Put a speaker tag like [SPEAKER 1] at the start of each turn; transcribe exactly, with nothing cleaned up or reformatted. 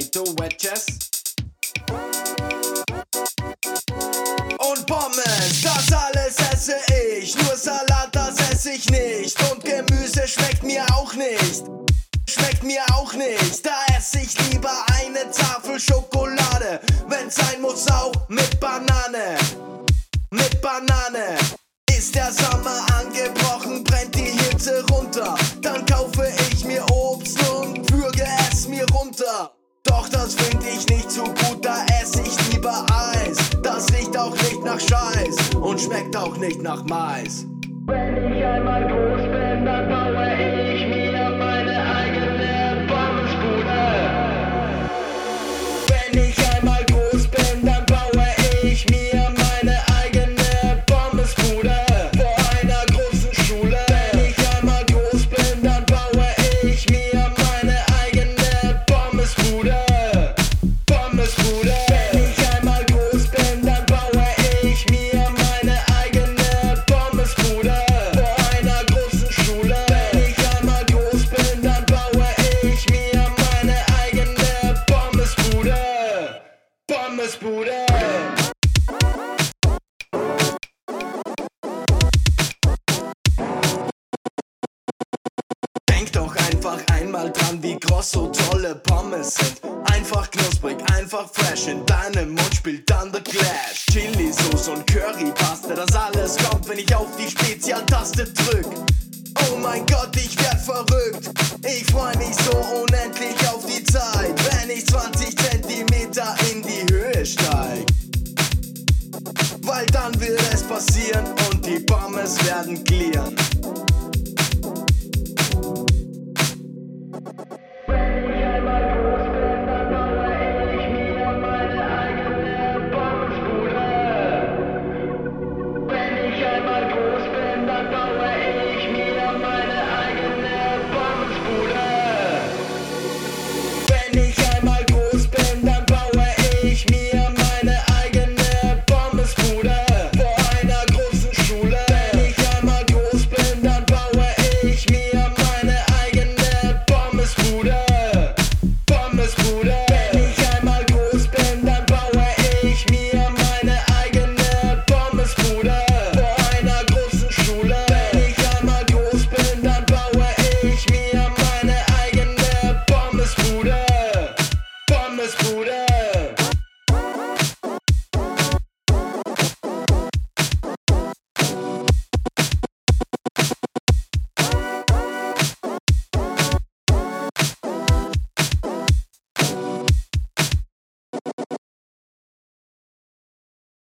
[SPEAKER 1] to Wedges und Pommes, das alles esse ich. Nur Salat, das esse ich nicht. Und Gemüse schmeckt mir auch nicht. Schmeckt mir auch nicht. Da esse ich lieber eine Tafel Schokolade. Wenn's sein muss, auch mit Banane. Mit Banane. Ist der Sommer angebrochen, brennt die Hitze runter, dann kaufe ich mir Obst und würge es mir runter. Doch das find ich nicht so gut, da esse ich lieber Eis. Das riecht auch nicht nach Scheiß und schmeckt auch nicht nach Mais.
[SPEAKER 2] Wenn ich einmal groß bin, dann baue ich mir meine eigene Pommesbude. Wenn ich einmal groß bin, dann baue ich mir meine eigene Pommesbude vor einer großen Schule. Wenn ich einmal groß bin, dann baue ich mir meine eigene Pommesbude. Pommesbude. Wenn ich einmal groß bin, dann baue ich mir meine eigene Pommesbude vor einer großen Schule. Wenn ich einmal groß bin, dann baue ich mir meine eigene Pommesbude. Pommesbude.
[SPEAKER 1] Denk doch einfach einmal dran, wie groß so tolle Pommes sind. Einfach knusprig, einfach fresh, in deinem Mund spielt dann der Clash. Chili-Sauce und Currypaste, das alles kommt, wenn ich auf die Spezialtaste drück. Oh mein Gott, ich werd verrückt. Ich freu mich so unendlich auf die Zeit, wenn ich zwanzig Zentimeter in die Höhe steig. Weil dann wird es passieren und die Pommes werden glieren.